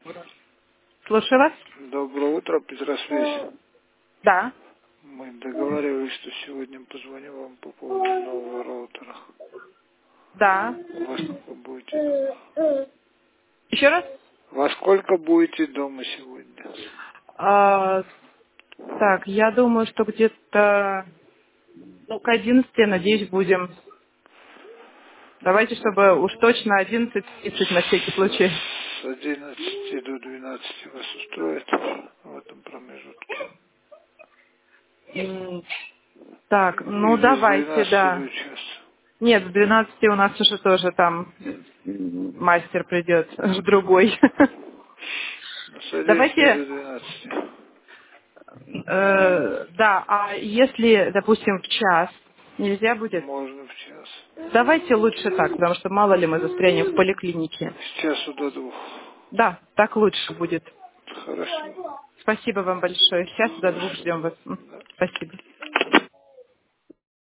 Слушаю вас. Доброе утро, Петросвязь. Да. Мы договаривались, что сегодня позвоню вам по поводу нового роутера. Да. Во сколько будете дома? Еще раз? Во сколько будете дома сегодня? А, так, я думаю, что где-то к 11, надеюсь, будем. Давайте, чтобы уж точно 11:30 на всякий случай. С 11 до 12 вас устроит в этом промежутке? М, Так, ну Или с давайте, 12 да. до часа? Нет, с 12 у нас уже тоже там мастер придет, другой. Ну, с 11 Давайте, до 12. да, а если, допустим, в час нельзя будет? Можно в час. Давайте лучше так, потому что мало ли мы застрянем в поликлинике. С часу до 2. Да, так лучше будет. Хорошо. Спасибо вам большое. Сейчас до 2 Хорошо. ждем вас. Да. Спасибо.